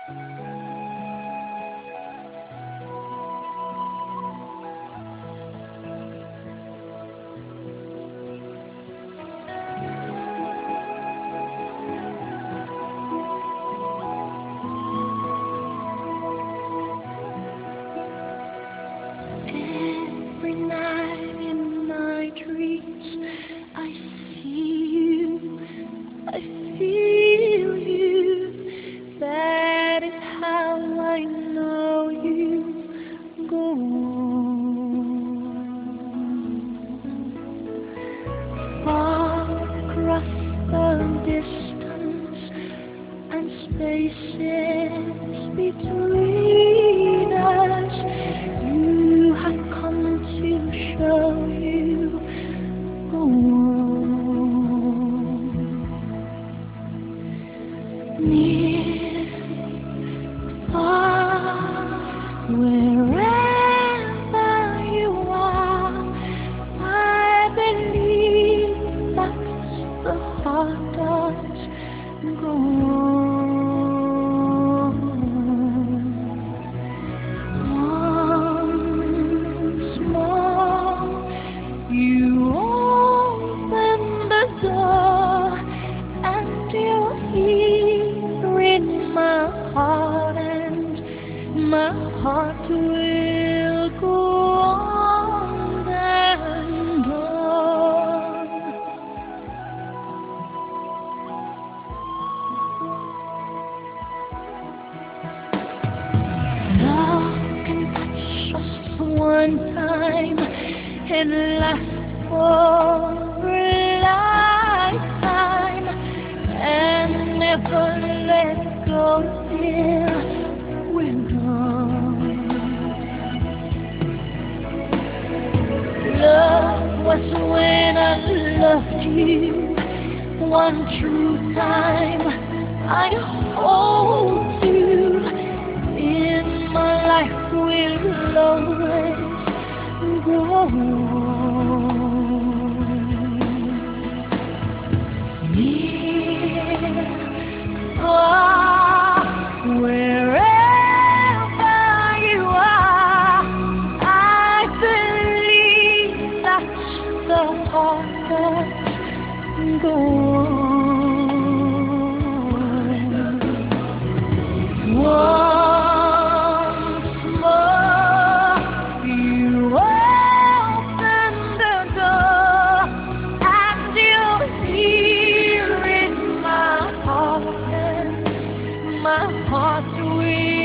Every night in my dreams, I see you, I feel you. That is how I know you go on. Far across the distance and spaces between us, you have come to show you go on. Near, far, wherever you are, I believe that's the heart does go on. Once more, you open the door, and you're here in my heart, and my heart will go on and on. Love can touch just one time and last for a lifetime, and never let go till we're gone. Love was when I loved you one true time. I hold you in my life, will always go on. Near, far, wherever you are, I believe that's the heart that go on. Once more, you open the door, and you're here in my heart, and my heart will